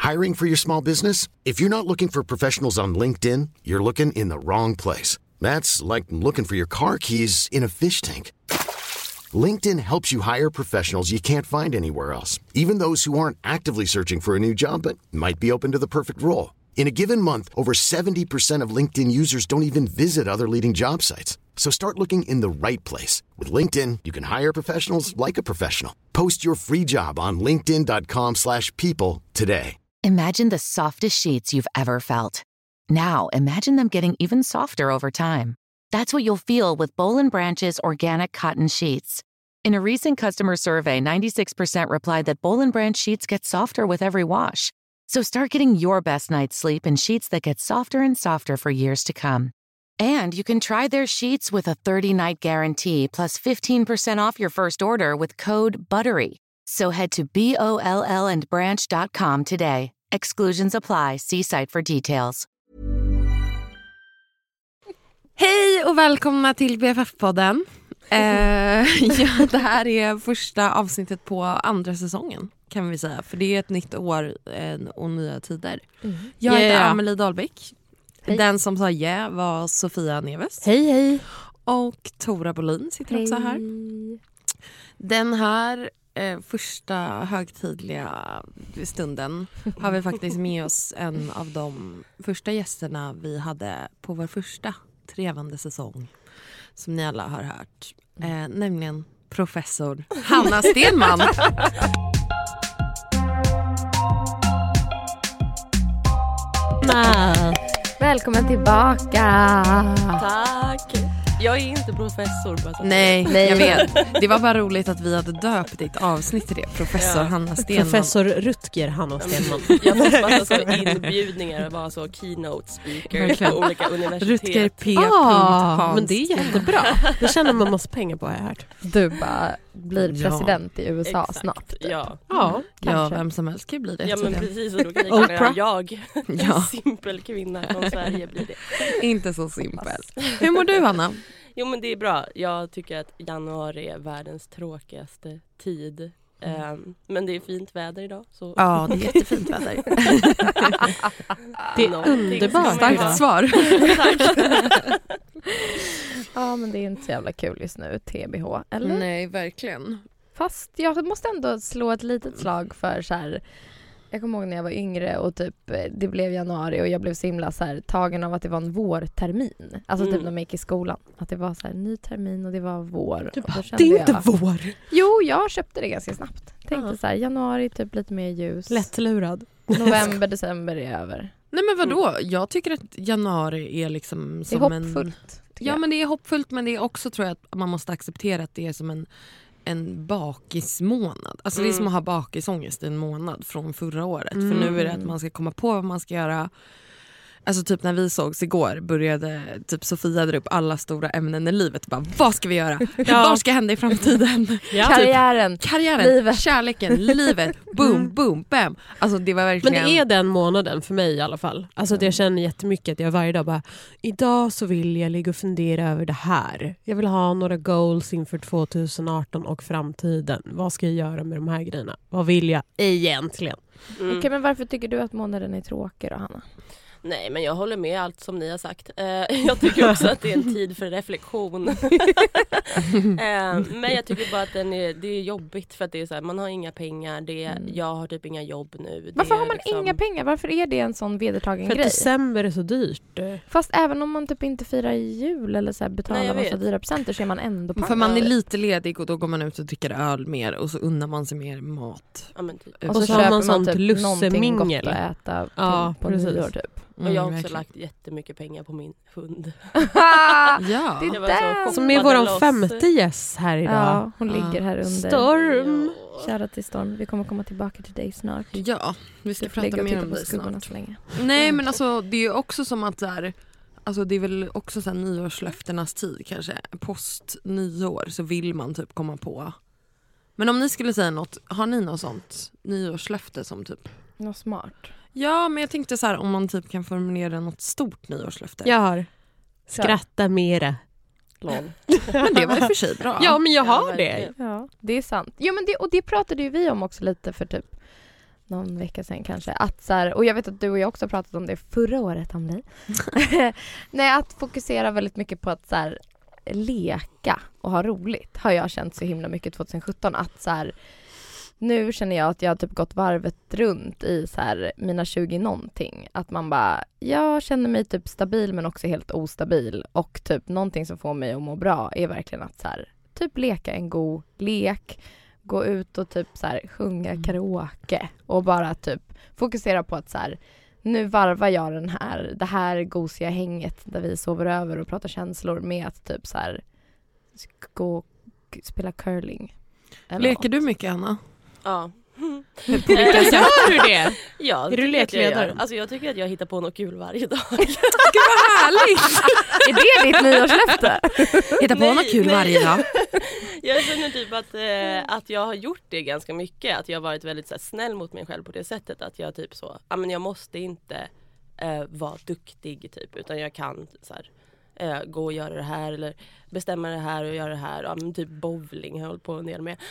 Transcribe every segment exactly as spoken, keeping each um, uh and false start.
Hiring for your small business? If you're not looking for professionals on LinkedIn, you're looking in the wrong place. That's like looking for your car keys in a fish tank. LinkedIn helps you hire professionals you can't find anywhere else, even those who aren't actively searching for a new job but might be open to the perfect role. In a given month, over seventy percent of LinkedIn users don't even visit other leading job sites. So start looking in the right place. With LinkedIn, you can hire professionals like a professional. Post your free job on linkedin dot com slash people today. Imagine the softest sheets you've ever felt. Now imagine them getting even softer over time. That's what you'll feel with Boll and Branch's organic cotton sheets. In a recent customer survey, ninety-six percent replied that Boll and Branch sheets get softer with every wash. So start getting your best night's sleep in sheets that get softer and softer for years to come. And you can try their sheets with a thirty-night guarantee plus fifteen percent off your first order with code BUTTERY. So head to B O L L and branch dot com today. Exclusions apply. See site for details. Hej och välkomna till B F F-podden. eh, ja, det här är första avsnittet på andra säsongen kan vi säga. För det är ett nytt år eh, och nya tider. Mm. Jag heter yeah. Amelie Dahlbäck. Hej. Den som sa yeah var Sofia Neves. Hej hej. Och Tora Bolin sitter hej. Också här. Den här eh, första högtidliga stunden har vi faktiskt med oss en av de första gästerna vi hade på vår första trevande säsong som ni alla har hört. Eh, nämligen professor Hanna Stenman. Välkommen tillbaka. Tack. Jag är inte professor. Bara nej, nej, jag vet. Det var bara roligt att vi hade döpt ditt avsnitt till det. Professor ja. Hanna Stenman. Professor Rutger Hanna Stenman. Jag fick massa så inbjudningar och var så keynote speaker på olika universitet. Rutger P. Ah, men det är jättebra. Det känner man massa pengar på, har jag hört. Du bara blir president ja. i U S A exakt. Snart. Ja. Ja, ja, vem som helst kan bli det. Ja, men precis. Och då kan jag, jag en ja. simpel kvinna från Sverige blir det. Inte så simpel. Hur mår du, Hanna? Jo, men det är bra. Jag tycker att januari är världens tråkigaste tid. Mm. Um, men det är fint väder idag. Så. Ja, det är jättefint väder. Det är underbart. Starkt svar. Ja, men det är inte så jävla kul just nu, T B H, eller? Nej, verkligen. Fast jag måste ändå slå ett litet slag för så här. Jag kommer ihåg när jag var yngre och typ det blev januari och jag blev så himla så här tagen av att det var en vårtermin. Alltså mm. typ när man gick i skolan. Att det var så här ny termin och det var vår. Du bara, det är inte jag, vår. Jo, jag köpte det ganska snabbt. Tänkte uh-huh. så här, januari typ lite mer ljus. Lättlurad. November, december är över. Nej, men vadå? Jag tycker att januari är liksom som det är hoppfullt. En... Ja, men det är hoppfullt, men det är också, tror jag, att man måste acceptera att det är som en en bakismånad. Alltså mm. det är som att ha bakisångest i en månad från förra året. Mm. För nu är det att man ska komma på vad man ska göra. Alltså typ när vi sågs igår började typ Sofia dra upp alla stora ämnen i livet. Bara, vad ska vi göra? Ja. Vad ska hända i framtiden? Ja. Karriären. Typ, karriären, livet. Kärleken, livet. Boom, boom, bam. Alltså det var verkligen... Men det är den månaden för mig i alla fall. Alltså att jag känner jättemycket att jag varje dag bara, idag så vill jag ligga och fundera över det här. Jag vill ha några goals inför tjugoarton och framtiden. Vad ska jag göra med de här grejerna? Vad vill jag egentligen? Mm. Okej, okay, men varför tycker du att månaden är tråkig då, Hanna? Nej, men jag håller med allt som ni har sagt. Eh, jag tycker också att det är en tid för reflektion. eh, men jag tycker bara att den är, det är jobbigt för att det är så här, man har inga pengar. Det är, mm. Jag har typ inga jobb nu. Det Varför har man liksom... inga pengar? Varför är det en sån vedertagen för grej? För december är så dyrt. Fast även om man typ inte firar jul eller så här betalar Nej, massa dyra presenter så är man ändå på. För man är lite ledig och då går man ut och dricker öl mer och så unnar man sig mer mat. Ja, men typ. Och, och så, så köper man sånt typ lussemingel. Gott att äta ja, på nyår typ. Mm, och jag har också verkligen lagt jättemycket pengar på min hund. Ja, det var så som är våran femte gäst här idag. Ja, hon ja. ligger här under. Storm. Ja. Kära till Storm, vi kommer komma tillbaka till dig snart. Ja, vi ska du prata mer om dig snart. Så länge. Nej, men alltså det är ju också som att där, alltså det är väl också så här nyårslöfternas tid kanske. Post nyår så vill man typ komma på. Men om ni skulle säga något, har ni något sånt nyårslöfte som typ något smart? Ja, men jag tänkte så här om man typ kan formulera något stort nyårslöfte. Jag har. Skratta ja. mera. Lång. Men det var ju för sig bra. Ja, men jag har ja, det. Ja, det är sant. Ja, men det, och det pratade ju vi om också lite för typ någon vecka sedan kanske. Att så här, och jag vet att du och jag också har pratat om det förra året, Amelie. Nej, att fokusera väldigt mycket på att så här, leka och ha roligt har jag känt så himla mycket tjugohundrasjutton. Att så här, nu känner jag att jag har typ gått varvet runt i så här, mina tjugo någonting. Att man bara, jag känner mig typ stabil men också helt ostabil. Och typ någonting som får mig att må bra är verkligen att så här, typ leka en god lek. Gå ut och typ så här, sjunga karaoke. Och bara typ fokusera på att så här, nu varvar jag den här, det här gosiga hänget där vi sover över och pratar känslor med att typ så här, gå och spela curling. Leker du mycket, Anna? Ja. På vilka sätt gör du det? Ja, är du lekledare? Alltså jag tycker att jag hittar på något kul varje dag. Gud vad härligt! Är det ditt nyårslöfte? Hitta på Nej, något kul nej. varje dag. Jag känner typ att, eh, att jag har gjort det ganska mycket. Att jag har varit väldigt så här, snäll mot mig själv på det sättet. Att jag typ så, ja men jag måste inte eh, vara duktig typ. Utan jag kan så här, eh, gå och göra det här. Eller bestämma det här och göra det här. Ja, men typ bowling har jag hållit på en del med.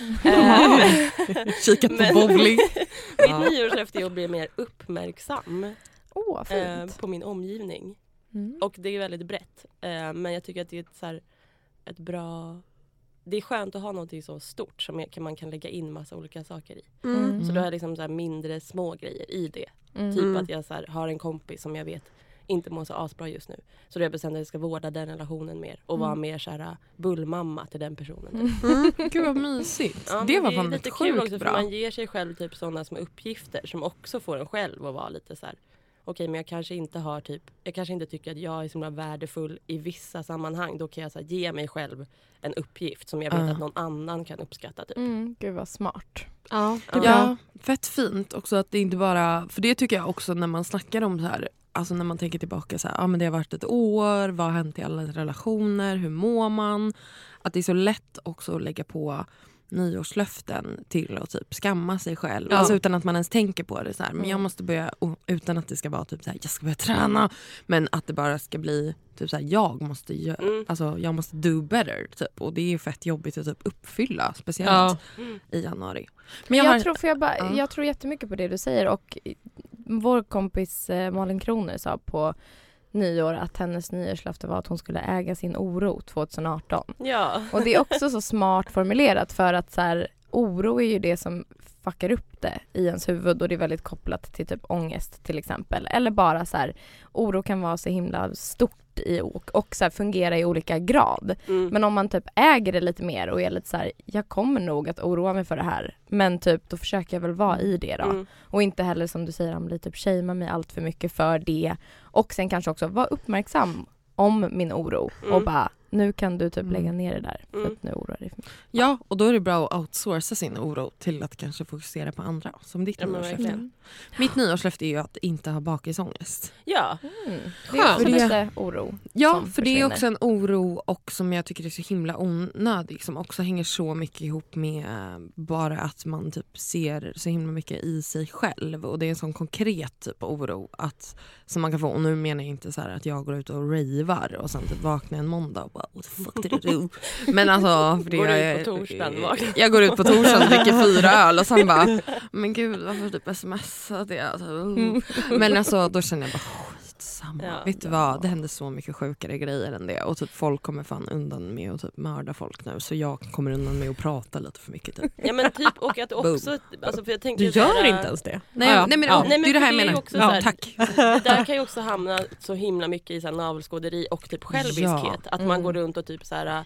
Eh, Kikat på men- bowling. Mitt nyårslöfte är att bli mer uppmärksam Åh, oh, eh, fint. på min omgivning. Mm. Och det är väldigt brett. Eh, men jag tycker att det är ett, så här, ett bra... Det är skönt att ha något så stort som jag, man kan lägga in massa olika saker i. Mm. Så då har jag liksom så här mindre små grejer i det. Mm. Typ att jag så här, har en kompis som jag vet inte mår så asbra just nu. Så då har jag bestämt att jag ska vårda den relationen mer. Och vara mer så här bullmamma till den personen. Typ. Mm. Gud vad mysigt. Ja, det men var är fan lite ett kul sjukt också, bra. för man ger sig själv typ sådana små uppgifter som också får en själv att vara lite så här. Okej, men jag kanske inte har typ, jag kanske inte tycker att jag är så värdefull i vissa sammanhang. Då kan jag så här, ge mig själv en uppgift som jag vet Uh. att någon annan kan uppskatta typ. Mm, gud vad smart. Ja, Ja. Ja, fett fint också att det inte bara, för det tycker jag också när man snackar om så här, alltså när man tänker tillbaka så här, ja men det har varit ett år, vad har hänt i alla relationer, hur mår man? Att det är så lätt också att lägga på nyårslöften till att typ skamma sig själv. Ja. Alltså utan att man ens tänker på det så här, men jag Mm. måste börja, och utan att det ska vara typ så här, jag ska börja träna, men att det bara ska bli typ så här, jag måste göra, Mm. alltså jag måste do better typ, och det är fett jobbigt att typ uppfylla, speciellt Ja. Mm. i januari. Men Jag, jag, har, tror, för jag, bara, Ja. jag tror jättemycket på det du säger. Och vår kompis eh, Malin Kroner sa på nyår att hennes nyårslöfte var att hon skulle äga sin oro tjugoarton. Ja. Och det är också så smart formulerat, för att så här, oro är ju det som fuckar upp det i ens huvud, och det är väldigt kopplat till typ ångest till exempel. Eller bara så här, oro kan vara så himla stort i och, och så här, fungera i olika grad. Mm. Men om man typ äger det lite mer och är lite så här, jag kommer nog att oroa mig för det här, men typ då försöker jag väl vara i det då. Mm. Och inte heller, som du säger, Amelie, typ shamea mig allt för mycket för det. Och sen kanske också vara uppmärksam om min oro. Mm. Och bara, nu kan du typ Mm. lägga ner det där. För Mm. att nu oroar dig för mycket. ja, och då är det bra att outsourca sin oro till att kanske fokusera på andra, som ditt Ja, men nyårslöfte. verkligen. Mitt nyårslöfte är ju att inte ha bakisångest. Ja. Mm. Det är också För det- lite oro. Ja, som för det är försvinner. också en oro och som jag tycker är så himla onödig, som också hänger så mycket ihop med bara att man typ ser så himla mycket i sig själv, och det är en sån konkret typ av oro att, som man kan få. Och nu menar jag inte så här att jag går ut och ravar och sen typ vaknar en måndag och bara what the fuck did I do? Men alltså, för det Går du jag, ut på torsdagen, vaknar? jag går ut på torsdagen och dricker fyra öl och sen bara men gud, varför typ smsat det? Alltså, uh. Men alltså då känner jag bara skitsamma. Ja. Vet du vad, det händer så mycket sjukare grejer än det, och typ folk kommer fan undan med att typ mörda folk nu, så jag kommer undan med att prata lite för mycket typ. Ja men typ, och att också, alltså för jag tänker Du så här, gör inte ens det. Nej, Ja, nej men, ja. Nej, men det är det här för jag det är menar. också så här- Ja, tack. det där kan ju också hamna så himla mycket i så här navelskåderi och typ själviskhet. Ja. Att man Mm. går runt och typ så här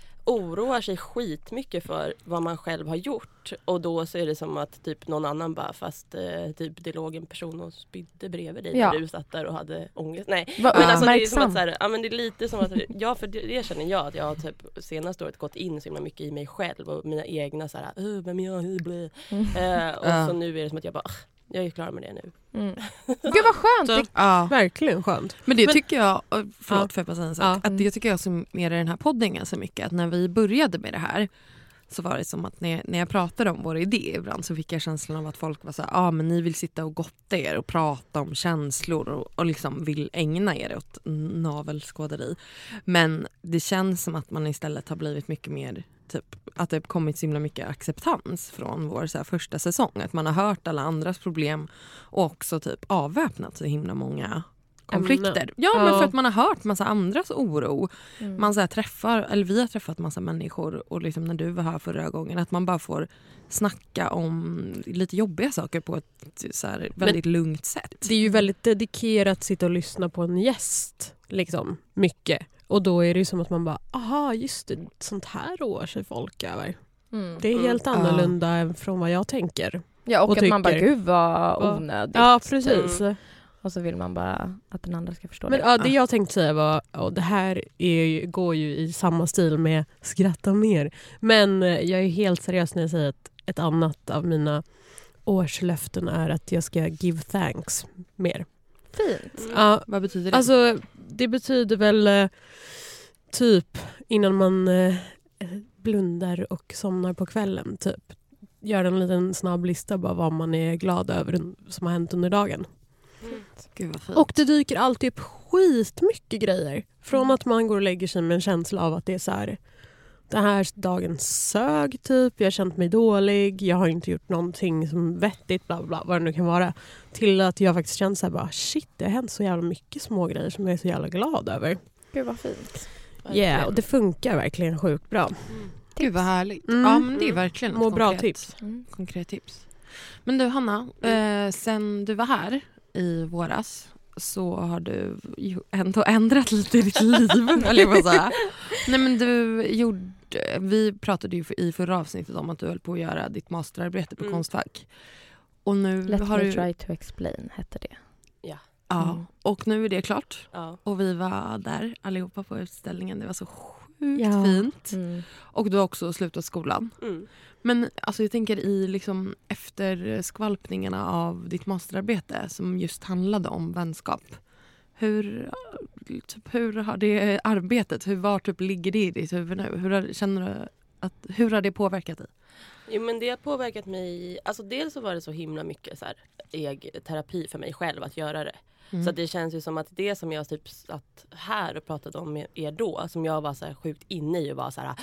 oroar sig skitmycket för vad man själv har gjort, och då så är det som att typ någon annan bara, fast eh, typ det låg en person och spydde bredvid dig Ja. när du satt där och hade ångest. Nej, Var men alltså det är som att uppmärksam. så här, ja men det är lite som att, ja för det, det känner jag att jag har typ senaste året gått in så himla mycket i mig själv och mina egna så här, "Åh, vem är jag, hur blir Mm. eh, och Ja. så nu är det som att jag bara, "Ah, jag är klar med det nu." Mm. Gud vad skönt! Så, Det, Ja. verkligen skönt. Men det Men- tycker jag, förlåt Ja. får jag bara säga en sak, Ja. att Mm. det tycker jag summerar den här podden ganska mycket, att när vi började med det här så var det som att när jag, när jag pratade om vår idé ibland så fick jag känslan av att folk var så här, ah, men ni vill sitta och gotta er och prata om känslor och, och liksom vill ägna er åt navelskåderi. Men det känns som att man istället har blivit mycket mer typ, att det kommit så himla mycket acceptans från vår så här, första säsong. Att man har hört alla andras problem och också typ avväpnat så himla många konflikter. Ja, men för att man har hört massa andras oro. Mm. Man så här, träffar, eller vi har träffat massa människor och liksom när du var här förra gången att man bara får snacka om lite jobbiga saker på ett så här, väldigt men lugnt sätt. Det är ju väldigt dedikerat att sitta och lyssna på en gäst liksom, mycket. Och då är det ju som att man bara, aha just det, sånt här rår sig folk över. Mm. Det är helt mm. annorlunda uh. än från vad jag tänker. Ja, och, och att tycker. Man bara, gud vad onödigt. Ja, precis. Mm. Och så vill man bara att den andra ska förstå men, det. Ja, det jag tänkte säga var, och det här är, går ju i samma stil med skratta mer. Men jag är helt seriös när jag säger att ett annat av mina årslöften är att jag ska give thanks mer. Fint. Mm. Ja, vad betyder det? Alltså, det betyder väl typ innan man eh, blundar och somnar på kvällen. Typ. Gör en liten snabb lista bara vad man är glad över som har hänt under dagen. Mm. Gud vad fint. Och det dyker alltid upp skitmycket grejer. Från mm. att man går och lägger sig med en känsla av att det är så här, den här dagen sög typ, jag har känt mig dålig, jag har inte gjort någonting som vettigt, bla bla, vad det nu kan vara. Till att jag faktiskt känner så här bara, shit, det har hänt så jävla mycket små grejer som jag är så jävla glad över. Gud vad fint. Ja, yeah, och det funkar verkligen sjukt bra. Mm. Gud vad härligt. Mm. Ja, men det är verkligen ett Må bra konkret, tips. Mm. konkret tips. Men du Hanna, eh, sen du var här i våras så har du ju ändå ändrat lite i ditt liv. Eller jag säga. Nej men du gjorde, vi pratade ju i förra avsnittet om att du höll på att göra ditt masterarbete på mm. Konstfack. Och nu Let har me du... try to explain hette det. Ja. Ja, mm. och nu är det klart. Ja. Och vi var där allihopa på utställningen. Det var så sjukt ja. fint. Mm. Och du har också slutat skolan. Mm. Men alltså jag tänker i liksom efter skvalpningarna av ditt masterarbete som just handlade om vänskap. Hur, typ, hur har det arbetet, hur var typ ligger det i ditt huvud nu? Hur har, känner du att, hur har det påverkat dig? Jo men det har påverkat mig, alltså dels så var det så himla mycket så här, eg, terapi för mig själv att göra det. Mm. Så att det känns ju som att det som jag typ satt här och pratade om med er då, som jag var så här sjukt inne i och var så här,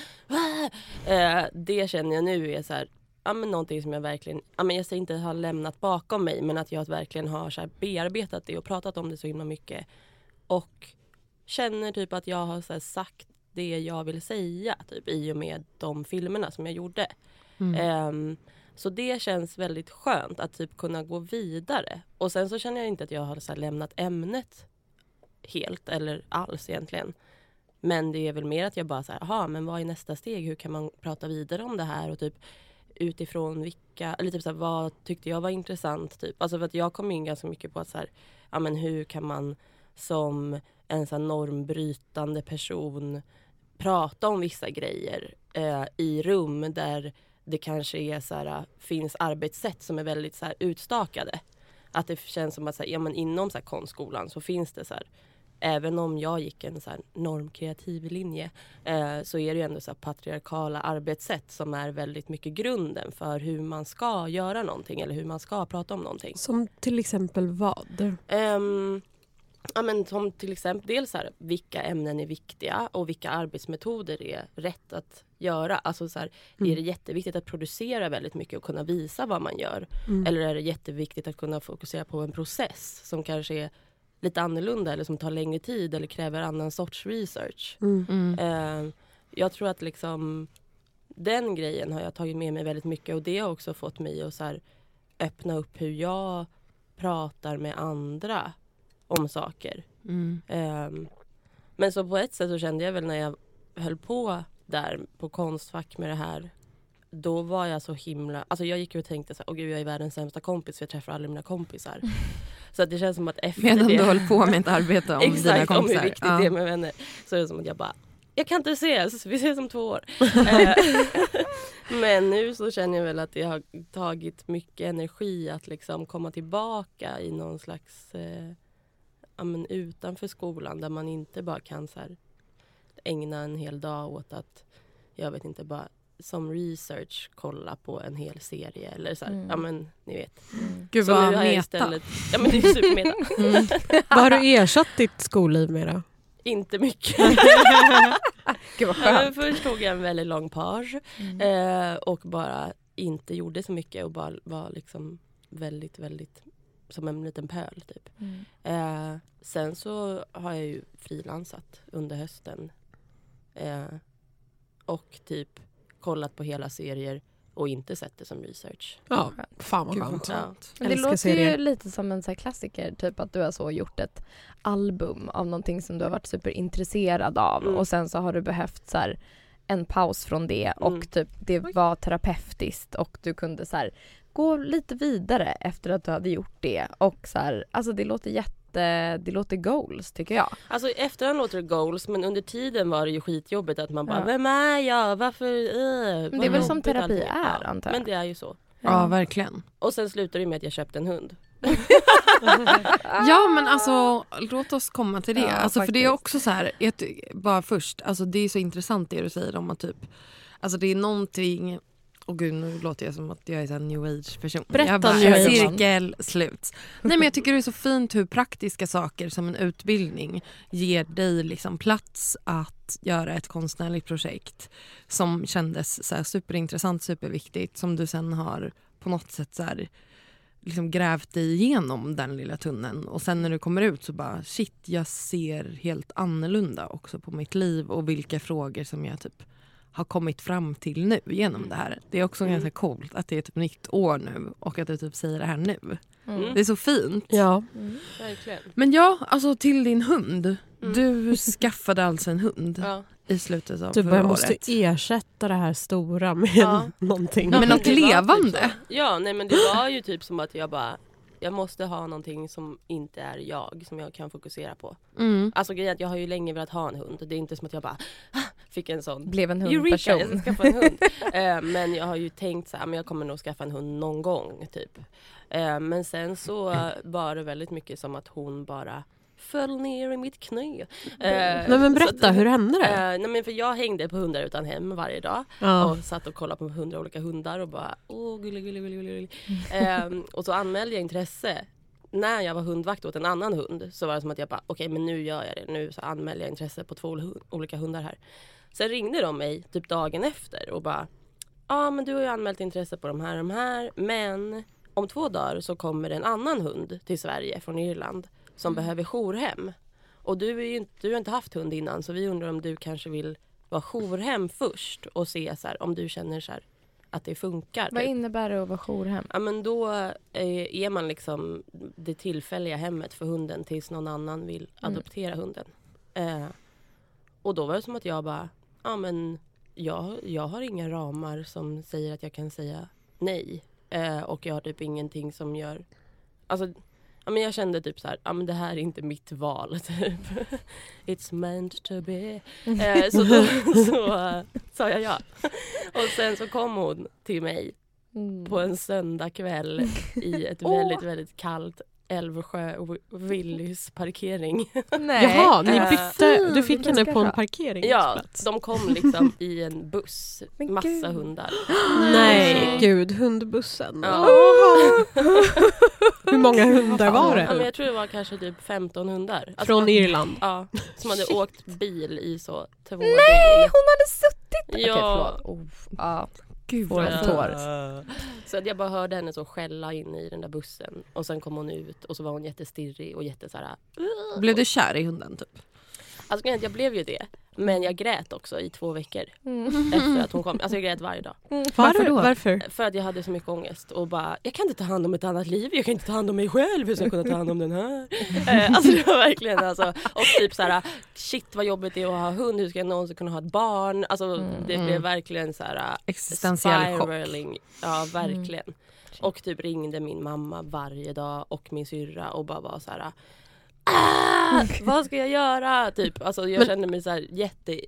äh, det känner jag nu är så här, ja men någonting som jag verkligen, ja men jag säger inte har lämnat bakom mig, men att jag verkligen har så här bearbetat det och pratat om det så himla mycket. Och känner typ att jag har så här sagt det jag vill säga typ i och med de filmerna som jag gjorde. Mm. Um, så det känns väldigt skönt att typ kunna gå vidare. Och sen så känner jag inte att jag har så här lämnat ämnet helt eller alls egentligen. Men det är väl mer att jag bara så här, aha, men vad är nästa steg? Hur kan man prata vidare om det här? Och typ utifrån vilka, eller typ så här, vad tyckte jag var intressant? Typ. Alltså för att jag kom in ganska mycket på att så här, ja men hur kan man som en så här normbrytande person prata om vissa grejer eh, i rum där det kanske är så här, finns arbetssätt som är väldigt så här utstakade. Att det känns som att så här, ja, men inom så här konstskolan så finns det så här, även om jag gick en så här normkreativ linje eh, så är det ju ändå så här patriarkala arbetssätt som är väldigt mycket grunden för hur man ska göra någonting eller hur man ska prata om någonting. Som till exempel vad? Um, Ja, men som till exempel dels så här, vilka ämnen är viktiga och vilka arbetsmetoder är rätt att göra. Alltså så här, mm. är det jätteviktigt att producera väldigt mycket och kunna visa vad man gör? Mm. Eller är det jätteviktigt att kunna fokusera på en process som kanske är lite annorlunda eller som tar längre tid eller kräver annan sorts research? Mm. Mm. Uh, jag tror att liksom den grejen har jag tagit med mig väldigt mycket och det har också fått mig att så här, öppna upp hur jag pratar med andra om saker. Mm. Um, men så på ett sätt så kände jag väl när jag höll på där på Konstfack med det här, då var jag så himla, alltså jag gick och tänkte så här, åh gud jag är världens sämsta kompis för jag träffar aldrig mina kompisar. Så att det känns som att efter medan det du höll på med ett arbete om exakt, dina kompisar. Om hur viktigt ja. det är med vänner. Så är det som att jag bara, jag kan inte ses, vi ses om två år. Men nu så känner jag väl att det har tagit mycket energi att liksom komma tillbaka i någon slags eh, ja, men utanför skolan där man inte bara kan så här, ägna en hel dag åt att, jag vet inte, bara som research kolla på en hel serie eller så här, mm. ja men ni vet. Mm. Gud vad meta. Istället, ja men det är supermeta. Mm. Vad har du ersatt ditt skolliv med då? inte mycket. Gud vad Ja, skönt. först tog jag en väldigt lång page Mm. eh, och bara inte gjorde så mycket och bara var liksom väldigt, väldigt som en liten pöl typ. Mm. Eh, sen så har jag ju frilansat under hösten eh, och typ kollat på hela serier och inte sett det som research. Ja, fan vad Gud, vad skönt. skönt. Men det Älskar låter serier. ju lite som en så här klassiker, typ att du har så gjort ett album av någonting som du har varit superintresserad av Mm. och sen så har du behövt så här en paus från det och Mm. typ det var terapeutiskt och du kunde så här gå lite vidare efter att du hade gjort det och så här, alltså det låter jätte, det låter goals tycker jag. Alltså i efterhand låter det goals, men under tiden var det ju skitjobbigt att man bara, Ja. vem är jag? Varför? Uh, Men det är väl som terapi är, antar jag. Men det är ju så. Ja, verkligen. Och sen slutar det med att jag köpte en hund. Ja, men alltså låt oss komma till det. Ja, alltså, för det är faktiskt. också så här, ett, bara först, alltså det är så intressant det du säger om att typ, alltså det är någonting, och gud nu låter jag som att jag är en new age person. Berätta jag bara, new age. cirkel slut. Nej men jag tycker det är så fint hur praktiska saker som en utbildning ger dig liksom plats att göra ett konstnärligt projekt som kändes så här superintressant, superviktigt, som du sen har på något sätt så här liksom grävt dig igenom den lilla tunneln och sen när du kommer ut så bara shit, jag ser helt annorlunda också på mitt liv och vilka frågor som jag typ har kommit fram till nu genom det här. Det är också Mm. ganska coolt att det är typ nytt år nu och att du typ säger det här nu. Mm. Det är så fint. Ja. Mm. Verkligen. Men ja, alltså till din hund. Mm. Du skaffade alltså en hund Ja. i slutet av Du förra bara året. måste ersätta det här stora med Ja. någonting. Men något det var levande? Typ så. Ja, nej men det var ju typ som att jag bara, jag måste ha någonting som inte är jag, som jag kan fokusera på. Mm. Alltså grejen är att jag har ju länge velat ha en hund. Det är inte som att jag bara "Ah", fick en sån Blev en Eureka, jag hundperson. ska skaffa en hund. eh, men jag har ju tänkt så här, men jag kommer nog skaffa en hund någon gång typ. Eh, men sen så eh, var det väldigt mycket som att hon bara föll ner i mitt knä. Eh, Nej men så berätta, att- hur hände det? Eh, nej men för jag hängde på hundar utan hem varje dag. Ja. Och satt och kollade på hundra olika hundar och bara åh gulle gulle gulle gulle. ehm, och så anmälde jag intresse. När jag var hundvakt åt en annan hund så var det som att jag bara okej, men nu gör jag det. Nu så anmälde jag intresse på två hu- olika hundar här. Sen ringde de mig typ dagen efter och bara ja men du har ju anmält intresse på de här de här, men om två dagar så kommer en annan hund till Sverige från Irland som Mm. behöver jourhem. Och du, är ju inte, du har inte haft hund innan, så vi undrar om du kanske vill vara jourhem först och se så här, om du känner så här, att det funkar. Vad typ. innebär det att vara jourhem? Ja, men då eh, är man liksom det tillfälliga hemmet för hunden tills någon annan vill Mm. adoptera hunden. Eh, och då var det som att jag bara, ja men jag, jag har inga ramar som säger att jag kan säga nej. Eh, och jag har typ ingenting som gör, alltså ja, men jag kände typ så här, ja men det här är inte mitt val typ. It's meant to be. Eh, så då så, uh, sa jag ja. Och sen så kom hon till mig Mm. på en söndagkväll i ett Åh. väldigt, väldigt kallt Älvsjö Willys parkering. Nej. Jaha, ni Eh, bytte, du fick vad henne ska på en jag- Ja, parkeringsplats. de kom liksom i en buss. Men Massa gud. hundar. Nej, gud, hundbussen. Ja. Hur många hundar var Ja, men det? jag tror det var kanske typ femton hundar. Alltså, Från Irland. Ja, som hade åkt bil i så två Nej, dygn. hon hade suttit! Ja. Okej, förlåt. Oh, ja. Gud, Får en vad tår. Så att jag bara hörde henne så skälla in i den där bussen. Och sen kom hon ut och så var hon jättestirrig och jätte så här. Blev du kär i hunden typ? Alltså grejen är att jag blev ju det. Men jag grät också i två veckor Mm. efter att hon kom. Alltså jag grät varje dag. Varför då? Varför? För att jag hade så mycket ångest och bara, jag kan inte ta hand om ett annat liv, jag kan inte ta hand om mig själv, hur ska jag kunna ta hand om den här? eh, alltså det var verkligen alltså, och typ så här, shit vad jobbigt det är att ha hund, hur ska jag någonsin kunna ha ett barn? Alltså Mm. det blev verkligen så här Existentiell chock. spiraling. Ja, verkligen. Och typ ringde min mamma varje dag och min syrra och bara var så här. Ah, vad ska jag göra? Typ, alltså jag Men- kände mig så här jätte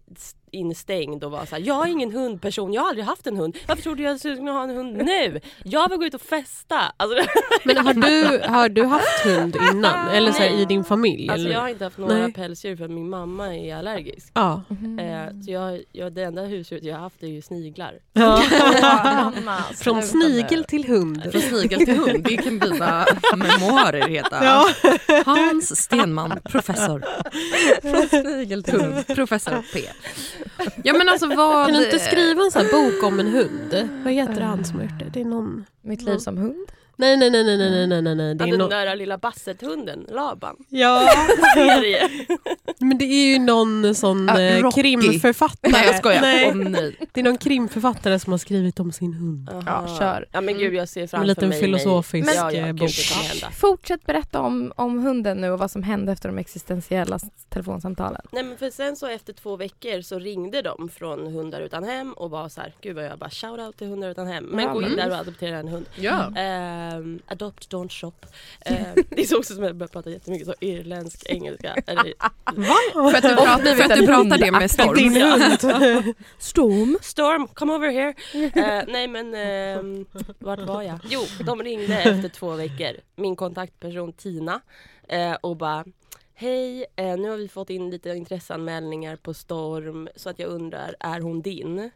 instängd och var så här: jag är ingen hundperson, jag har aldrig haft en hund. Varför tror du jag skulle ha en hund nu? Jag vill gå ut och festa. Alltså, Men har du, har du haft hund innan? Eller så här, i din familj? alltså eller? jag har inte haft några Nej. pälsdjur för min mamma är allergisk. Ja. Mm. Eh, så jag, jag, det enda husdjuret jag har haft är ju sniglar. ja. Mamma, Från snigel till hund. Från snigel till hund, det kan dina memoarer heta. Ja. Hans Stenman, professor. Från snigel till hund, professor P. Ja, men alltså, vad... Kan du inte skriva en sån här bok om en hund? Vad heter han som har gjort det? Det är någon... Mitt liv som hund. Nej, nej, nej, nej, nej, nej, nej, nej. Det Ja, är den någon... där lilla bassett-hunden, Laban. Ja, Serie. men det är ju någon sån Ja, eh, Rocky. krimförfattare. Nej, jag skojar. Nej. Åh, nej. Det är någon krimförfattare som har skrivit om sin hund. Aha. Ja, kör. Ja, men gud, jag ser framför En liten mig filosofisk mig. Ja, ja, eh, gud, bok. det kommer hända. Fortsätt berätta om, om hunden nu och vad som hände efter de existentiella s- telefonsamtalen. Nej, men för sen så efter två veckor så ringde de från Hundar utan hem och var så här: gud vad jag bara shoutout till Hundar utan hem. Men Ja, gå in men- där och adoptera en hund. Ja. Ehm, adopt, don't shop. Ehm, det är så också som jag börjar prata jättemycket så irländsk engelska. Eller, För att du pratar, för att du pratar det med Storm. Din hund. Storm. Storm, come over here. Ehm, nej men, ehm, vart var jag? Jo, de ringde efter två veckor. Min kontaktperson Tina. Eh, och bara: hej, eh, nu har vi fått in lite intresseanmälningar på Storm, så att jag undrar, är hon din?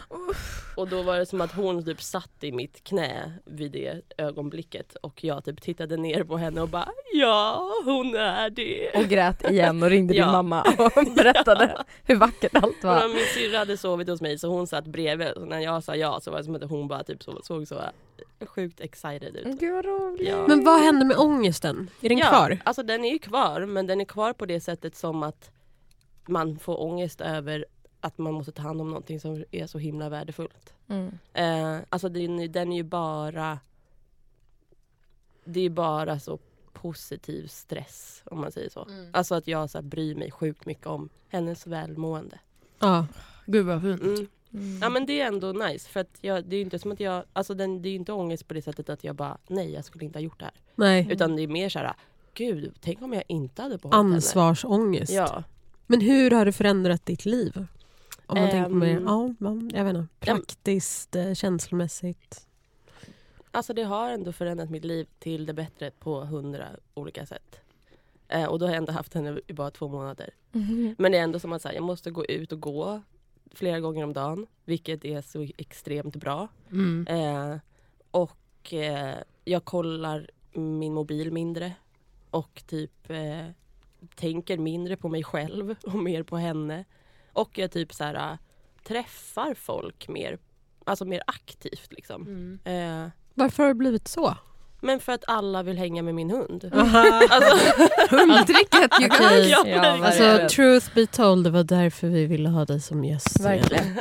Och då var det som att hon typ satt i mitt knä vid det ögonblicket och jag typ tittade ner på henne och bara: ja, hon är det. Och grät igen och ringde Ja. din mamma och berättade hur vackert allt Och var. min syrra hade sovit hos mig så hon satt bredvid. Så när jag sa ja så var det som att hon bara typ så, såg så sjukt excited ut. Gud vad roligt. Ja. Men vad hände med ångesten? Är den ja, kvar? alltså den är ju kvar, men den är kvar på det sättet som att man får ångest över att man måste ta hand om någonting som är så himla värdefullt. Mm. Eh, alltså den, den är ju bara det är bara så positiv stress, om man säger så. Mm. Alltså att jag så här, bryr mig sjukt mycket om hennes välmående. Ja. Gud vad fint. Mm. Mm. Ja, men det är ändå nice, för att jag, det är ju inte som att jag, alltså den, det är ju inte ångest på det sättet att jag bara, nej jag skulle inte ha gjort det här. Nej. Utan det är mer så här: gud, tänk om jag inte hade behållit henne. Ansvarsångest. Ja. Men hur har det förändrat ditt liv? Om man Ehm, tänker med, ja, ja, jag vet inte, praktiskt, eh, känslomässigt. Alltså det har ändå förändrat mitt liv till det bättre på hundra olika sätt. Eh, och då har jag ändå haft henne i bara två månader. Mm. Men det är ändå som att så här, jag måste gå ut och gå flera gånger om dagen. Vilket är så extremt bra. Mm. Eh, och eh, jag kollar min mobil mindre. Och typ eh, tänker mindre på mig själv och mer på henne. Och jag typ så här, äh, träffar folk mer, alltså mer aktivt liksom. Mm. Eh, Varför har det blivit så? men för att alla vill hänga med min hund. Aha. Alltså, Hundtricket, you Okej. guys. ja, Ja, verkligen. Alltså truth be told, det var därför vi ville ha dig som gäst. Verkligen.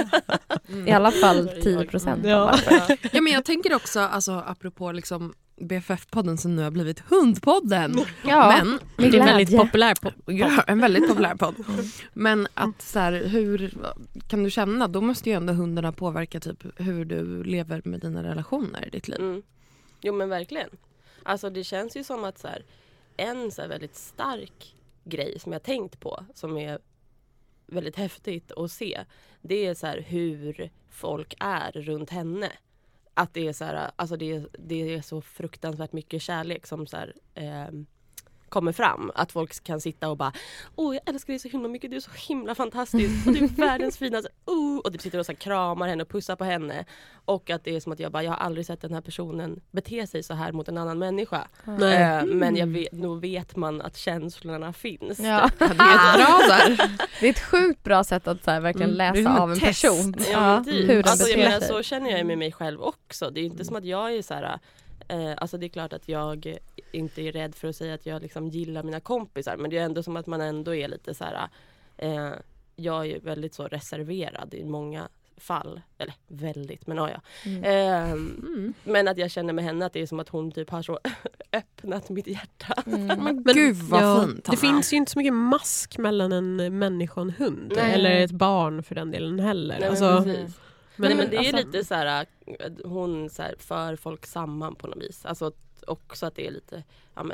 I alla fall tio procent. Ja. Ja, men jag tänker också, alltså, apropå liksom B F F-podden som nu har blivit Hundpodden. Ja, Men med Det är en väldigt glädje. populär podd. Ja, en väldigt populär podd. Men att så här, hur kan du känna? Då måste ju ändå hundarna påverka typ hur du lever med dina relationer i ditt liv. Mm. Jo men verkligen. Alltså det känns ju som att så här, en så här väldigt stark grej som jag tänkt på, som är väldigt häftigt att se, det är så här hur folk är runt henne. Att det är så här, alltså det, det är så fruktansvärt mycket kärlek som så här, eh, kommer fram. Att folk kan sitta och bara: åh jag älskar dig så himla mycket, du är så himla fantastisk och du är världens finaste. Oh! Och typ sitter och så här kramar henne och pussar på henne. Och att det är som att jag bara, jag har aldrig sett den här personen bete sig så här mot en annan människa. Nej. Eh, men jag vet, nog vet man att känslorna finns. Ja. Ja, det är bra där. Det är ett sjukt bra sätt att så här, verkligen Mm, det är läsa som ett av en test. person. Ja, men typ. hur den Alltså, jag beter menar, sig. så känner jag med mig själv också. Det är inte som att jag är så här, eh, alltså det är klart att jag inte är rädd för att säga att jag liksom gillar mina kompisar, men det är ändå som att man ändå är lite så här, eh, jag är väldigt så reserverad i många fall, eller väldigt, men ja, ja. Mm. Eh, Mm. men att jag känner med henne att det är som att hon typ har så öppnat mitt hjärta. Mm. Men Men, gud vad ja, fint. det finns ju inte så mycket mask mellan en människa och en hund. Nej. Eller ett barn för den delen heller. Nej, alltså, men precis. men, Nej, men det är ju alltså, lite så här, hon så här, för folk samman på något vis. Alltså också att det är lite, ja men,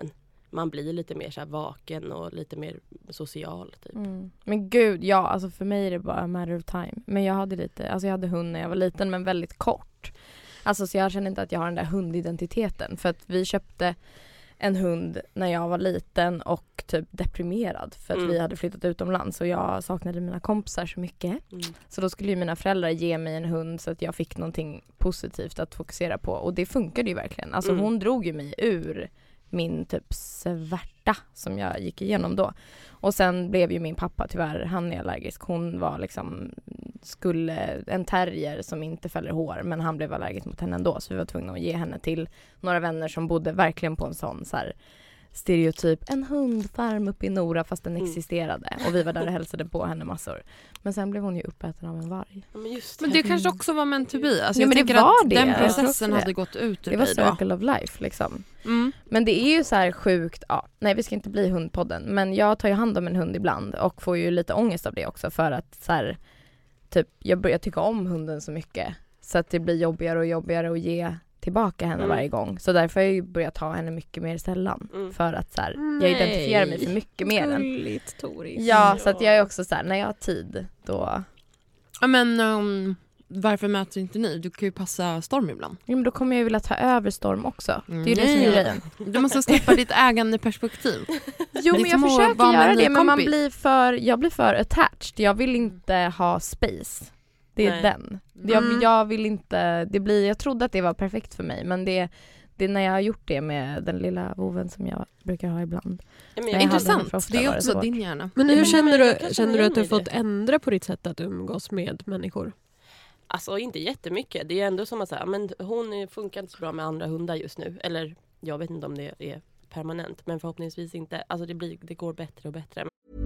man blir lite mer så här vaken och lite mer social typ. Mm. Men gud, ja, alltså för mig är det bara a matter of time. Men jag hade lite, alltså jag hade hund när jag var liten, men väldigt kort. Alltså så jag känner inte att jag har den där hundidentiteten. För att vi köpte en hund när jag var liten och typ deprimerad. För att Mm. vi hade flyttat utomlands och jag saknade mina kompisar så mycket. Mm. Så då skulle ju mina föräldrar ge mig en hund så att jag fick någonting positivt att fokusera på. Och det funkade ju verkligen. Alltså Mm. hon drog ju mig ur min typ svärta som jag gick igenom då. Och sen blev ju min pappa tyvärr, han är allergisk. Hon var liksom, skulle, en terrier som inte fäller hår, men han blev allergisk mot henne ändå. Så vi var tvungna att ge henne till några vänner som bodde verkligen på en sån så här stereotyp, en hundfarm uppe i Nora fast den Mm. existerade. Och vi var där och hälsade på henne massor. Men sen blev hon ju uppäten av en varg. Ja, men just Men det kanske också var meant to be. Alltså Ja, jag men det tänker var att det. den Jag tror också processen det. hade gått ut ur Det var dig då. circle of life liksom. Mm. Men det är ju så här sjukt, ja, nej vi ska inte bli hundpodden, men jag tar ju hand om en hund ibland och får ju lite ångest av det också för att så här, typ, jag börjar tycka om hunden så mycket så att det blir jobbigare och jobbigare att ge tillbaka henne Mm. varje gång. Så därför har jag ju börjat ta henne mycket mer sällan Mm. för att så här, jag identifierar mig för mycket mer än. Gulligt, Toris. Ja, så att jag är också så här, när jag har tid då, Ja, men um, varför möter inte ni? Du kan ju passa Storm ibland. ja, men då kommer jag ju vilja ta över Storm också. Det är ju det som är Nej. grejen. Du måste släppa ditt ägande perperspektiv. Jo, men Ditt jag mål försöker var med göra en ny det, men man kompis. blir för, jag blir för attached. Jag vill inte ha space. Det är Nej. den. Jag, Mm. jag vill inte, det blir, jag trodde att det var perfekt för mig, men det, det är när jag har gjort det med den lilla voven som jag brukar ha ibland. Ja, men Nej, jag, hade Intressant. för ofta Det är varit också svårt. din hjärna. Men hur men känner jag du, kan känner känna du att du har igen mig i fått ändra på ditt sätt att umgås med människor? Alltså inte jättemycket. Det är ändå som att säga, men hon är- funkar inte så bra med andra hundar just nu. Eller jag vet inte om det är permanent, men förhoppningsvis inte. Alltså det, blir, det går bättre och bättre.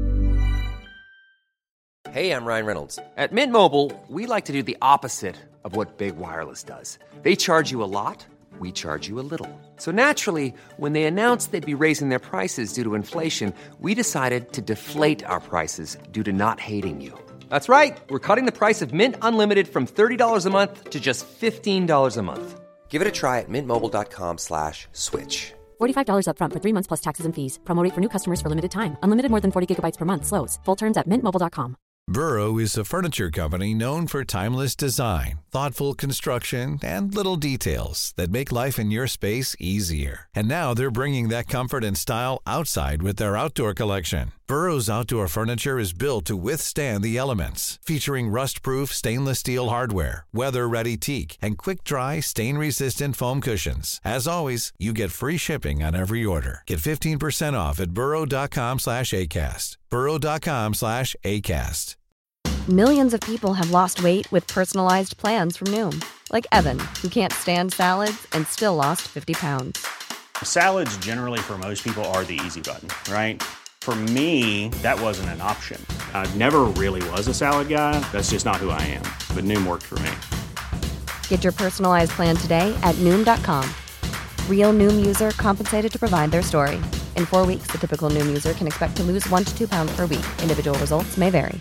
Hey, I'm Ryan Reynolds. At Mint Mobile, we like to do the opposite of what Big Wireless does. They charge you a lot, we charge you a little. So naturally, when they announced they'd be raising their prices due to inflation, we decided to deflate our prices due to not hating you. That's right. We're cutting the price of Mint Unlimited from thirty dollars a month to just fifteen dollars a month. Give it a try at mintmobile.com slash switch. forty-five dollars up front for three months plus taxes and fees. Promo rate for new customers for limited time. Unlimited more than forty gigabytes per month. Slows full terms at mint mobile dot com. Burrow is a furniture company known for timeless design, thoughtful construction, and little details that make life in your space easier. And now they're bringing that comfort and style outside with their outdoor collection. Burrow's outdoor furniture is built to withstand the elements, featuring rust-proof stainless steel hardware, weather-ready teak, and quick-dry, stain-resistant foam cushions. As always, you get free shipping on every order. Get fifteen percent off at burrow.com slash ACAST. burrow.com slash ACAST. Millions of people have lost weight with personalized plans from Noom. Like Evan, who can't stand salads and still lost fifty pounds. Salads generally for most people are the easy button, right? For me, that wasn't an option. I never really was a salad guy. That's just not who I am. But Noom worked for me. Get your personalized plan today at Noom dot com. Real Noom user compensated to provide their story. In four weeks, the typical Noom user can expect to lose one to two pounds per week. Individual results may vary.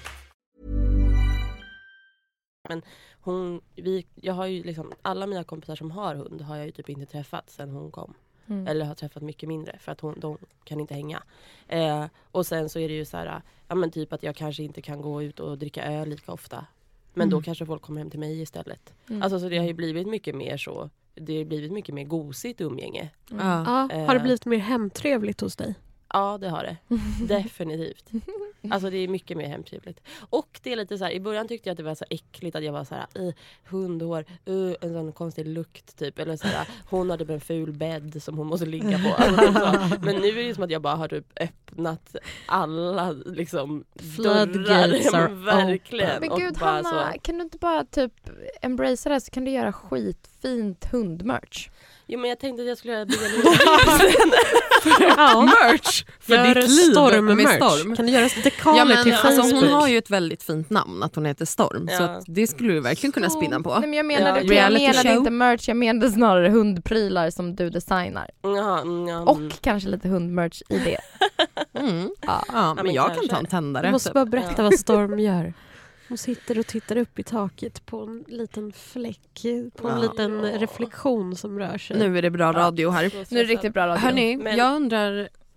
Men hon, vi, jag har ju liksom, alla mina kompisar som har hund har jag ju typ inte träffat sedan hon kom. Mm. Eller har träffat mycket mindre för att hon, de kan inte hänga. Eh, och sen så är det ju så här, ja men typ att jag kanske inte kan gå ut och dricka öl lika ofta. Men Mm. då kanske folk kommer hem till mig istället. Mm. Alltså så det har ju blivit mycket mer så, det har blivit mycket mer gosigt umgänge. Mm. Ja. Ja, har det blivit mer hemtrevligt hos dig? Ja, det har det. Definitivt. Alltså det är mycket mer hemtrevligt. Och det är lite så här, i början tyckte jag att det var så äckligt att jag var så här, i hundhår, uh, en sån konstig lukt typ. Eller så här, hon har typ en ful bädd som hon måste ligga på. Alltså, typ så. Men nu är det som att jag bara har typ öppnat alla liksom Floodgates dörrar. are Verkligen. Men Och gud bara Hanna, så. kan du inte bara typ embracea det så kan du göra skitfint hundmerch. Jo men jag tänkte att jag skulle bygga en Ja. Merch för Gör ditt liv storm med merch. Storm. Kan du göra dekaler Ja, men, till alltså, Facebook? hon har ju ett väldigt fint namn, att hon heter Storm. Så Ja. att det skulle du verkligen kunna spinna på. Nej, men jag menade, Ja, jag reality menade show. inte merch, jag menade snarare hundprylar som du designar. Jaha, mm, ja, Och mm. kanske lite hundmerch i det. Mm. Ja. Ja, men men jag kan kanske. ta en tändare. Du måste bara berätta Ja. vad Storm gör. Hon sitter och tittar upp i taket på en liten fläck, på en Ja. liten Ja. reflektion som rör sig. Nu är det bra radio här. Nu är det riktigt bra radio. Hörni, Men- jag undrar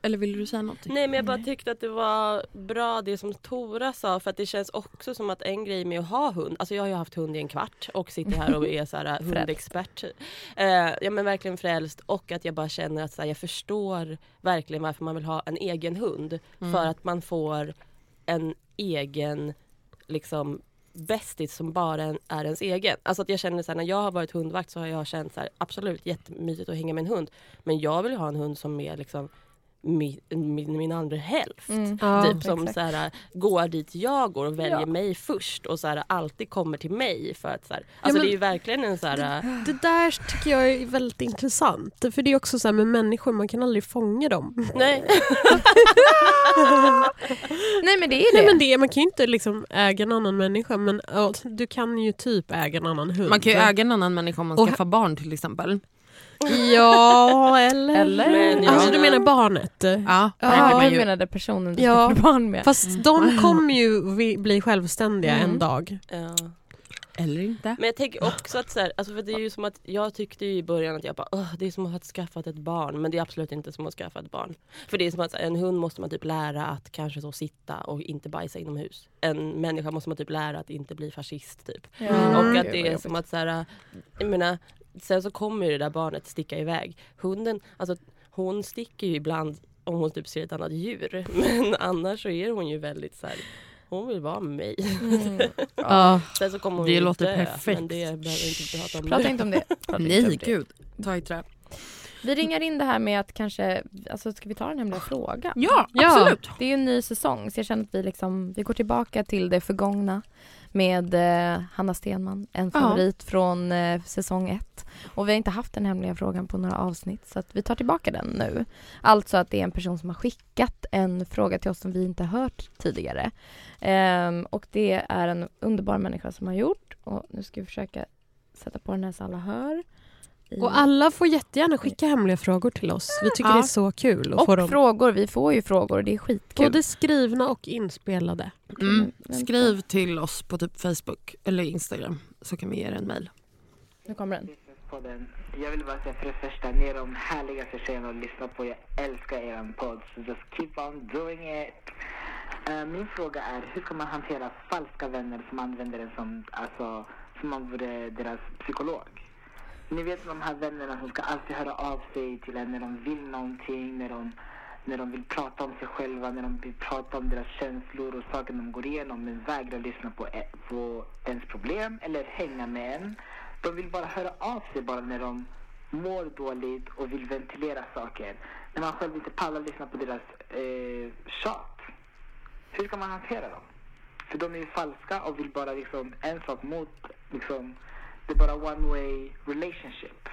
eller vill du säga någonting? Nej, men jag bara tyckte att det var bra det som Tora sa, för att det känns också som att en grej med att ha hund, alltså jag har ju haft hund i en kvart och sitter här och är så här hundexpert. Uh, ja, men verkligen frälst, och att jag bara känner att så här, jag förstår verkligen varför man vill ha en egen hund, mm. för att man får en egen liksom bästis som bara en, är ens egen. Alltså att jag känner så här, när jag har varit hundvakt så har jag känt så här, absolut jättemysigt att hänga med en hund, men jag vill ha en hund som är liksom min, min, min andra hälft. Mm. Ja, typ som så här, går dit jag går och väljer ja. mig först och så här, alltid kommer till mig för att så här, alltså ja, det är ju verkligen en så här, det, det där tycker jag är väldigt intressant, för det är också så här med människor, man kan aldrig fånga dem. Nej. Nej, men det är det. Nej, men det man kan ju inte liksom äga en annan människa, men ja, du kan ju typ äga en annan hund. Man kan ju äga en annan människa om man och skaffar barn till exempel. Ja, eller? eller? Men, ja. Alltså du menar barnet? Ja, ja jag menade personen du ja. ska få barn med. Fast de kommer ju bli självständiga mm. en dag. Ja. Eller inte. Men jag tänker också att så här, alltså för det är ju som att jag tyckte ju i början att jag bara, Åh, det är som att ha skaffat ett barn, men det är absolut inte som att skaffa ett barn. För det är som att så här, en hund måste man typ lära att kanske så sitta och inte bajsa inomhus. En människa måste man typ lära att inte bli fascist typ. Mm. Och att det är som att så här, jag menar, sen så kommer ju det där barnet sticka iväg. Hunden, alltså hon sticker ju ibland om hon typ ser ett annat djur, men annars så är hon ju väldigt så här, hon vill vara med mig. Mm. Ja. Sen så kommer hon det ju låter dö, perfekt. men det behöver inte prata om. Prata inte om det. Nej, om det. Gud. Ta i trä. Vi ringar in det här med att kanske, alltså ska vi ta den hemliga frågan? Ja, absolut. Det är ju en ny säsong, så jag känner att vi liksom, vi går tillbaka till det förgångna med eh, Hanna Stenman, en favorit ja. från eh, säsong ett. Och vi har inte haft den hemliga frågan på några avsnitt, så att vi tar tillbaka den nu. Alltså att det är en person som har skickat en fråga till oss som vi inte har hört tidigare. Ehm, och det är en underbar människa som har gjort. Och nu ska vi försöka sätta på den här så alla hör. Och alla får jättegärna skicka hemliga frågor till oss. Vi tycker ja. det är så kul. Att och få dem. frågor, vi får ju frågor och det är skitkul. Både skrivna och inspelade. Mm. Skriv till oss på typ Facebook eller Instagram så kan vi ge er en mejl. Nu kommer den. Jag vill bara säga för det första, ni är de härligaste tjejerna att lyssna på. Jag älskar er podd, så just keep on doing it. Uh, min fråga är, hur ska man hantera falska vänner som använder det som, alltså, som man vore deras psykolog? Ni vet de här vännerna som ska alltid höra av sig till en när de vill någonting, när de, när de vill prata om sig själva, när de vill prata om deras känslor och saker de går igenom, men vägrar lyssna på, på ens problem eller hänga med en. De vill bara höra av sig bara när de mår dåligt och vill ventilera saker. När man själv inte pallar lyssna på deras eh, tjat. Hur ska man hantera dem? För de är ju falska och vill bara liksom en sak mot liksom. Det är bara one way relationship.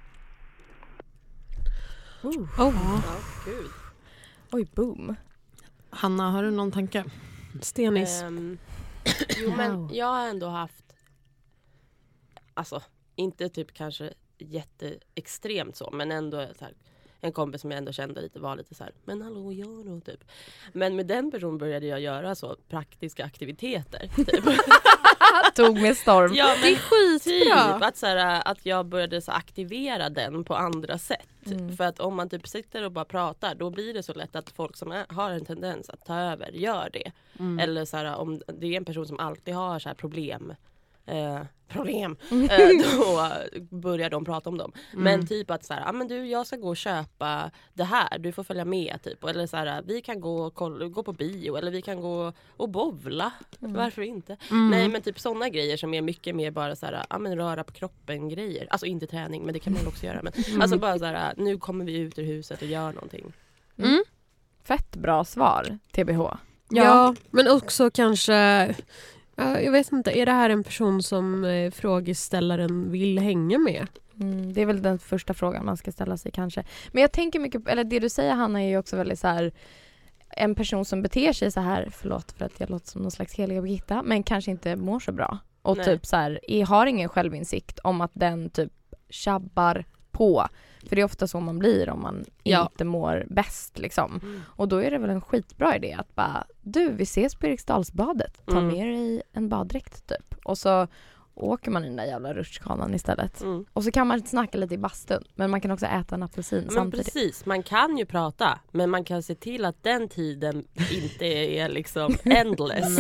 Oh. Oh. Oh, gud. Oj, boom. Hanna, har du någon tanke? Stenis. Um, jo, men jag har ändå haft, alltså inte typ kanske jätteextremt så, men ändå så här, en kompis som jag ändå kände lite var lite så här, men hallå, jag då typ. Men med den personen började jag göra så praktiska aktiviteter typ. Tog med storm. Ja, men det är skitbra. Typ att, så här, att jag började så aktivera den på andra sätt. Mm. För att om man typ sitter och bara pratar, då blir det så lätt att folk som är, har en tendens att ta över gör det. Mm. Eller så här, om det är en person som alltid har så här problem eh, problem eh, då börjar de prata om dem. Mm. Men typ att så här, ah, men du, jag ska gå och köpa det här, du får följa med typ. Eller så här, vi kan gå och kolla, gå på bio eller vi kan gå och bowla. Mm. Varför inte? Mm. Nej, men typ sådana grejer som är mycket mer bara så här, ah, men röra på kroppen grejer. Alltså inte träning, men det kan man också göra. Men mm. alltså bara så här, nu kommer vi ut ur huset och gör någonting. Mm. Fett bra svar, T B H. Ja, ja, men också kanske, jag vet inte, är det här en person som eh, frågeställaren vill hänga med? Mm, det är väl den första frågan man ska ställa sig kanske. Men jag tänker mycket, eller det du säger Hanna är ju också väldigt så här, en person som beter sig så här, förlåt för att jag låter som någon slags heliga Birgitta, men kanske inte mår så bra. Och Nej. typ så här, är, har ingen självinsikt om att den typ tjabbar på. För det är ofta så man blir om man ja. inte mår bäst liksom. Mm. Och då är det väl en skitbra idé att bara, du, vi ses på Eriksdalsbadet. Ta mm. med dig en baddräkt typ. Och så åker man i den där jävla rutschkanan istället. Mm. Och så kan man snacka lite i bastun. Men man kan också äta en apelsin men samtidigt. Precis, man kan ju prata. Men man kan se till att den tiden inte är liksom endless.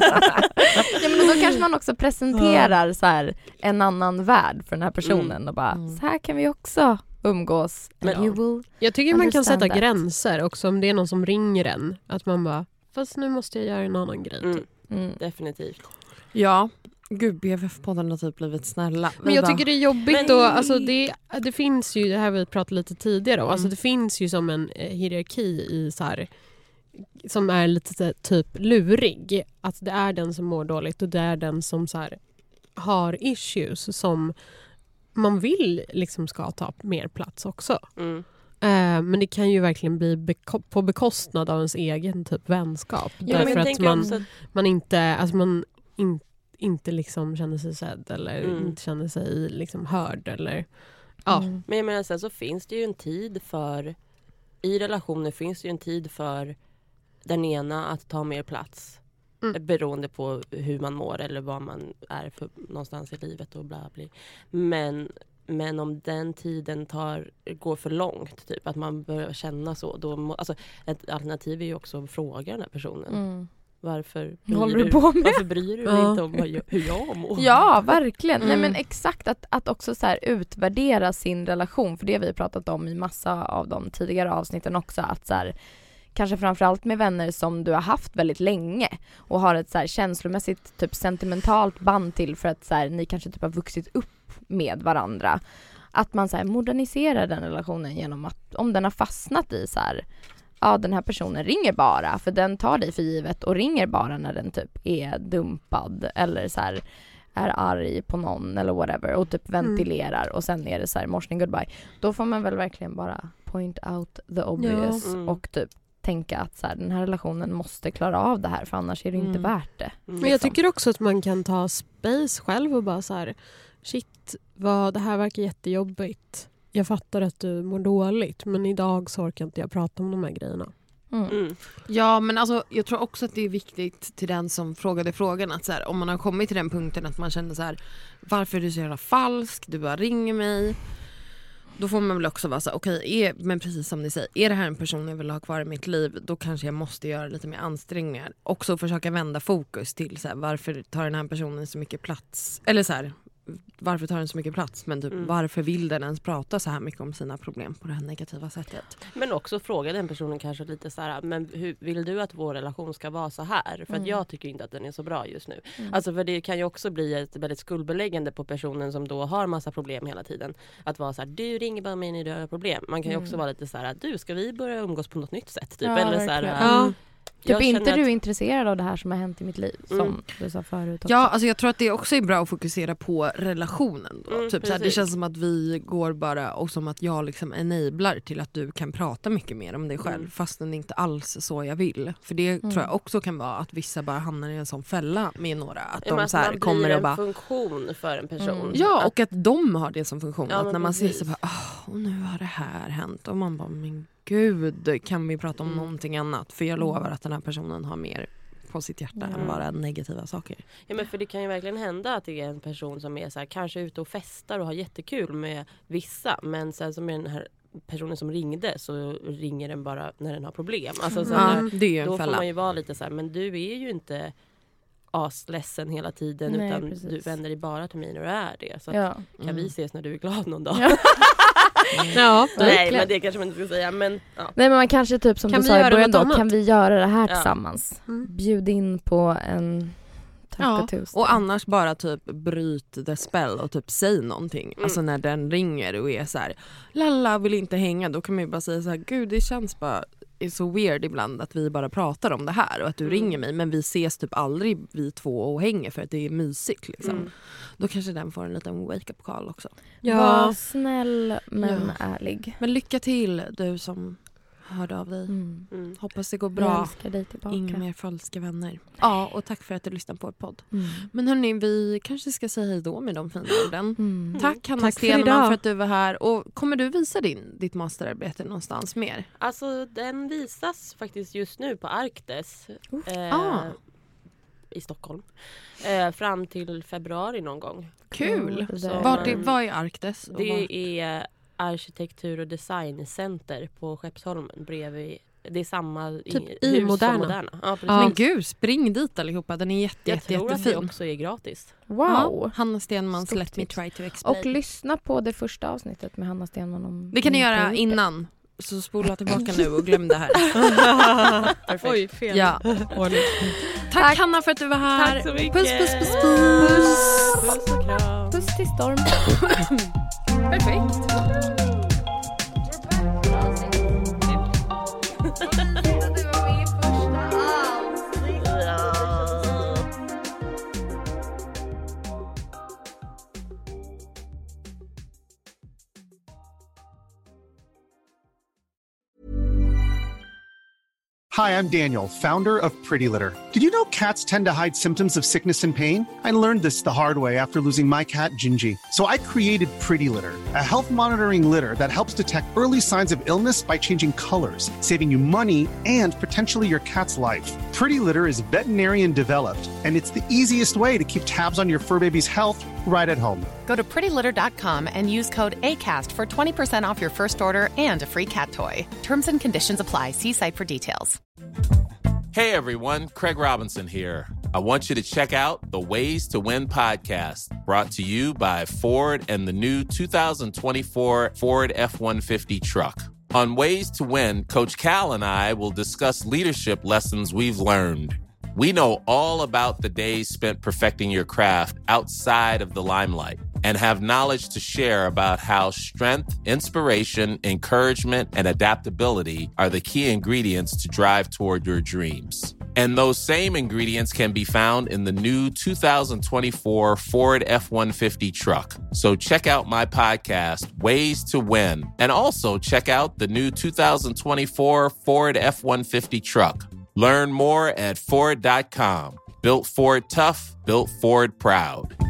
Ja, men då kanske man också presenterar så här, en annan värld för den här personen. Mm. Och bara, så här kan vi också umgås. Men, you will jag tycker man kan sätta that. gränser också om det är någon som ringer en. Att man bara, fast nu måste jag göra en annan grej. Mm. Mm. Definitivt. Ja, gud B F F-podden har typ blivit snälla. Men jag bara, tycker det är jobbigt Men- då, alltså det, det finns ju, det här vi pratade lite tidigare om, alltså Mm. det finns ju som en eh, hierarki i så här, som är lite så här, typ lurig. Att det är den som mår dåligt och det är den som så här, har issues som man vill liksom ska ta mer plats också. Mm. Eh, men det kan ju verkligen bli beko- på bekostnad av ens egen typ vänskap. Ja, men därför jag att tänker man, också att- man inte, alltså man in, inte liksom känner sig sedd eller Mm. inte känner sig liksom hörd eller ja. Mm. Men jag menar, sen så finns det ju en tid för, i relationer finns det ju en tid för den ena att ta mer plats. Mm. Beroende på hur man mår eller vad man är för någonstans i livet och bla bla. Men, men om den tiden tar, går för långt, typ att man börjar känna så, då må, alltså, ett alternativ är ju också att fråga den här personen. Mm. Varför Vad håller bryr du på med? Varför bryr du dig Ja. inte om vad jag, hur jag mår? Ja, verkligen. Nej, Mm. men exakt att, att också så här utvärdera sin relation. För det har vi pratat om i massa av de tidigare avsnitten också. Att så här, kanske framförallt med vänner som du har haft väldigt länge och har ett så här känslomässigt typ sentimentalt band till för att så här, ni kanske typ har vuxit upp med varandra. Att man så här moderniserar den relationen genom att om den har fastnat i så här, ja, den här personen ringer bara för den tar dig för givet och ringer bara när den typ är dumpad eller så här är arg på någon eller whatever och typ ventilerar och sen är det så här morsning goodbye. Då får man väl verkligen bara point out the obvious Ja. Mm. och typ tänka att så här, den här relationen måste klara av det här för annars är det inte Mm. värt det. Mm. Men jag tycker också att man kan ta space själv och bara så här, shit, vad, det här verkar jättejobbigt. Jag fattar att du mår dåligt men idag så orkar inte jag prata om de här grejerna. Mm. Mm. Ja, men alltså, jag tror också att det är viktigt till den som frågade frågan att så här, om man har kommit till den punkten att man känner så här, varför är du så jävla falsk? Du bara ringer mig. Då får man väl också vara så här, okej, är, men precis som ni säger, är det här en person jag vill ha kvar i mitt liv, då kanske jag måste göra lite mer ansträngningar. Också försöka vända fokus till så här, varför tar den här personen så mycket plats? Eller så här, varför tar den så mycket plats? Men typ, Mm. varför vill den ens prata så här mycket om sina problem på det här negativa sättet? Men också fråga den personen kanske lite så här, men hur vill du att vår relation ska vara så här? För Mm. att jag tycker inte att den är så bra just nu. Mm. Alltså för det kan ju också bli ett väldigt skuldbeläggande på personen som då har massa problem hela tiden. Att vara så här, du ringer bara mig när du har problem. Man kan ju Mm. också vara lite så här, du ska vi börja umgås på något nytt sätt? Typ. Ja, Eller så här, verkligen. Ja. Typ jag inte känner du att- är intresserad av det här som har hänt i mitt liv som Mm. du sa förut också. Ja, alltså jag tror att det också är bra att fokusera på relationen då. Mm, typ så här, det precis. känns som att vi går bara och som att jag liksom enablar till att du kan prata mycket mer om dig själv Mm. fastän det inte alls så jag vill. För det tror jag också kan vara att vissa bara hamnar i en sån fälla med några. Att Ja, men de att så här man kommer blir och en bara... funktion för en person. Mm. Ja, Att- och att de har det som funktion. Ja, att men när man ser precis. så bara, åh, och nu har det här hänt. Och man bara, men gud, kan vi prata om Mm. någonting annat? För jag lovar att den här personen har mer på sitt hjärta Mm. än bara negativa saker. Ja, men för det kan ju verkligen hända att det är en person som är så här, kanske ute och festar och har jättekul med vissa. Men sen som är den här personen som ringde så ringer den bara när den har problem. Alltså, så Ja, här, det är ju en då får fälla. man ju vara lite så här, men du är ju inte asledsen hela tiden Nej, utan precis. du vänder dig bara till mig när du är det. Så att, Ja. kan Mm. vi ses när du är glad någon dag? Ja. Ja, Nej, Verkligen. men det kanske man inte ska säga. Men, ja. Nej, men man kanske typ som Kan du vi sa i göra början något då, annat? kan vi göra det här Ja. tillsammans? Mm. Bjud in på en taco Ja, Tuesday. och annars bara typ bryt the spell och typ säg någonting. Mm. Alltså när den ringer och är så här, lalla vill inte hänga, då kan man ju bara säga så här, gud det känns bara är så weird ibland att vi bara pratar om det här och att du Mm. ringer mig men vi ses typ aldrig vi två och hänger för att det är mysigt liksom. Mm. Då kanske den får en liten wake-up call också. Var ja. snäll men Ja. ärlig. Men lycka till du som hörde av dig. Mm. Mm. Hoppas det går Jag bra. älskar dig tillbaka. Inga mer falska vänner. Ja, och tack för att du lyssnade på vår podd. Mm. Men hörni, vi kanske ska säga hej då med de fina orden. Mm. Tack Hanna Tack för Stenman idag. för att du var här. Och kommer du visa din, ditt masterarbete någonstans mer? Alltså den visas faktiskt just nu på Arktis. Eh, Ah. i Stockholm. Eh, fram till februari någon gång. Kul! Så, Vart är, vad är Arktis? Och det var? är arkitektur- och designcenter på Skeppsholmen bredvid. Det är samma Typ i, i hus Moderna. som Moderna. Ja, precis. Men gud, spring dit allihopa. Den är jätte, Jag jätte, tror jättefin. att det också är gratis. Wow! Ja, Hanna Stenmans Stort Let Me tips. Try To Explain. Och lyssna på det första avsnittet med Hanna Stenman om... Det kan ni om göra perioder. innan. Så spola tillbaka nu och glöm det här. Perfekt. Oj, fel. Ja. Tack, Tack. Hanna för att du var här. Tack så mycket. Puss, puss, puss, puss. Puss och kram. Puss till Storm. Perfekt. Hi, I'm Daniel, founder of Pretty Litter. Did you know cats tend to hide symptoms of sickness and pain? I learned this the hard way after losing my cat, Gingy. So I created Pretty Litter, a health monitoring litter that helps detect early signs of illness by changing colors, saving you money and potentially your cat's life. Pretty Litter is veterinarian developed, and it's the easiest way to keep tabs on your fur baby's health right at home. Go to pretty litter dot com and use code ACAST for twenty percent off your first order and a free cat toy. Terms and conditions apply. See site for details. Hey everyone, Craig Robinson here. I want you to check out the Ways to Win podcast, brought to you by Ford and the new two thousand twenty-four Ford F one fifty truck. On Ways to Win, Coach Cal and I will discuss leadership lessons we've learned. We know all about the days spent perfecting your craft outside of the limelight and have knowledge to share about how strength, inspiration, encouragement, and adaptability are the key ingredients to drive toward your dreams. And those same ingredients can be found in the new two thousand twenty-four Ford F one fifty truck. So check out my podcast, Ways to Win, and also check out the new two thousand twenty-four Ford F one fifty truck. Learn more at Ford dot com. Built Ford tough, built Ford proud.